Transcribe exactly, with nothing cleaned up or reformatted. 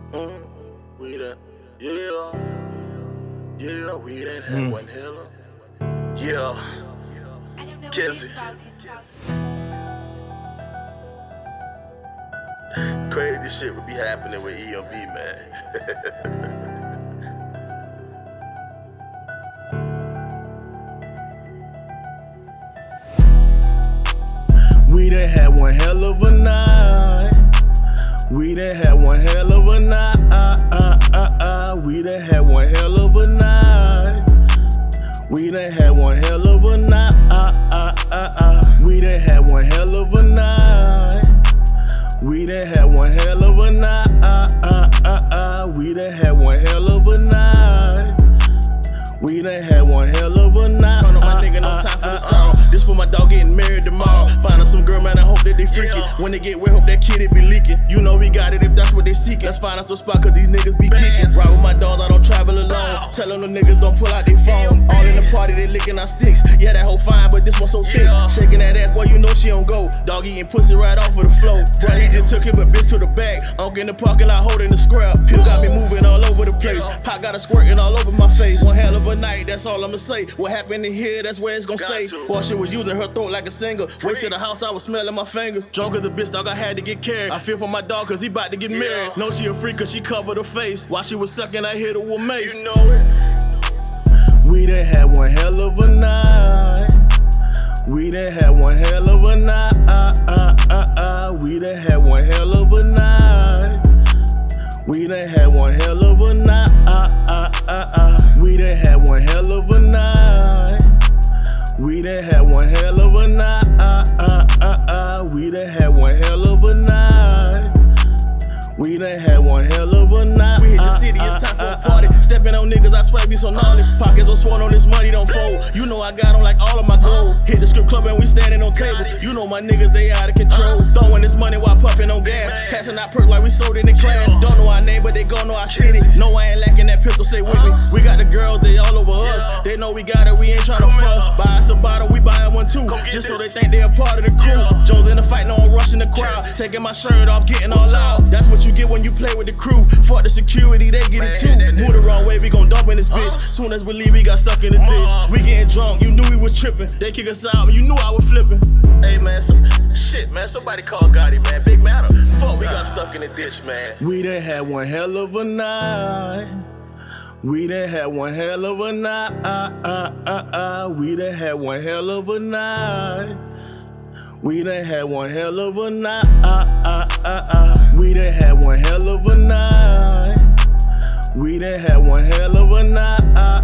Mm, we done, yeah, yeah, we done had Mm. one hell of, yeah, Jesse. Crazy shit would be happening with E M B, man. We done had one hell of a night. We done had one hell of a night. We done had one hell of a night. We done had one hell of a night. We done had one hell of a night. We done had one hell of a night. We done had one hell of a night. We done had one hell of a night. Turn up my nigga, no time for the song. This for my dog getting married tomorrow. Find out some girl, man, I hope that they freaking. When they get wet, hope that kid it be leaking. You know we got it if that's what they seeking. Let's find out the spot, cause these niggas be kicking. Ride with my dogs, I don't travel alone. Tell them the niggas don't pull out their phone. All in the party, they licking our sticks. Yeah, that hoe fine, but this one so thick. Shaking that ass, boy, you know she don't go. Dog eating pussy right off of the floor. Bro, he just took him a bitch to the back. Unk in the parking lot holding the scrap. Pill got me moving all over the place. Pot got a squirting all over my face. One hell of a night, that's all I'ma say. What happened in here, that's where it's gon' stay. Boy, she was using her throat like a singer. Wait till the house, I was smelling my fingers. Drunk as a bitch, dog, I had to get carried. I feel for my dog, cause he about to get married. Know she a freak, cause she covered her face. While she was sucking, I hit her with mace. You know it. We done had one hell of a night. We done had one hell of a night. We done had one hell of a night. We done had one hell of a night. We done had one hell of a night. We done had one hell of a night. We done had one hell of a night. We done had one hell of a night. We hit the city, it's time for a party. Stepping on niggas, I swear be so gnarly. Pockets are sworn on this money, don't fold. You know I got on like all of my gold. Hit the strip club and we standing on table. You know my niggas, they out of control. Throwing this money while puffing on gas. Passing out perk like we sold it in class. Don't know our name, but they gon' know our city. No, I ain't lacking that pistol, stay with me. We got the girls, they all over us. They know we got it, we ain't tryna fuss. Buy us a bottle, we buying one too. Just so they think they a part of the crew. Jones in the fight, no one rushing the crowd. Taking my shirt off, getting all loud. That's what you get when you play with the crew. Fuck the security, they get it too. Move the wrong way, we gon' dump in this bitch. Soon as we leave, we got stuck in the ditch. We getting drunk, you knew we was tripping. They kick us out, you knew I was flipping. Hey man, some, shit man, somebody call Gotti, man. Big matter. Fuck, we got stuck in the ditch, man. We done had one hell of a night. We done had one hell of a night. We done had one hell of a night. We done had one hell of a night. We done had one hell of a night. We done had one hell of a night.